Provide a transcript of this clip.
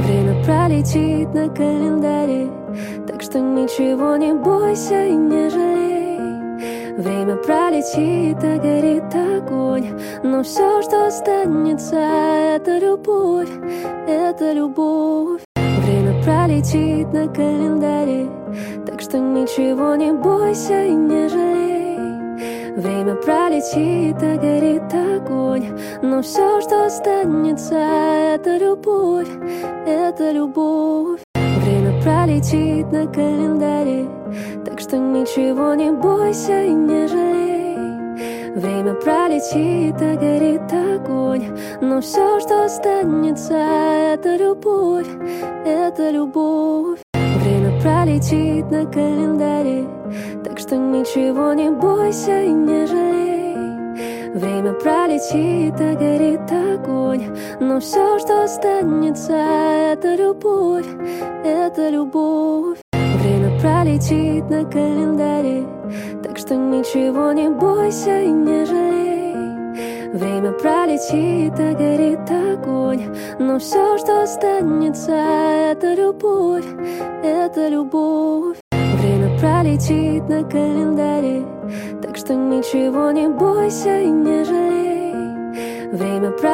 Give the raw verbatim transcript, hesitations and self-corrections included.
Время пролетит на календаре, так что ничего не бойся и не жалей. Время пролетит, а горит огонь, но все, что останется, это любовь, это любовь. Время пролетит на календаре, так что ничего не бойся и не жалей. Время пролетит, а горит огонь, но все, что останется, это любовь, это любовь. Время пролетит на календаре, так что ничего не бойся и не жалей. Время пролетит, а горит огонь, но все, что останется, это любовь, это любовь. Время пролетит на календаре, так что ничего не бойся и не жалей. Время пролетит, а горит огонь, но все, что останется, это любовь, это любовь. Время пролетит на календаре, так что ничего не бойся и не жалей. Время пролетит, а горит огонь, но все, что останется, это любовь, это любовь. Время пролетит на календаре, так что ничего не бойся и не жалей. Время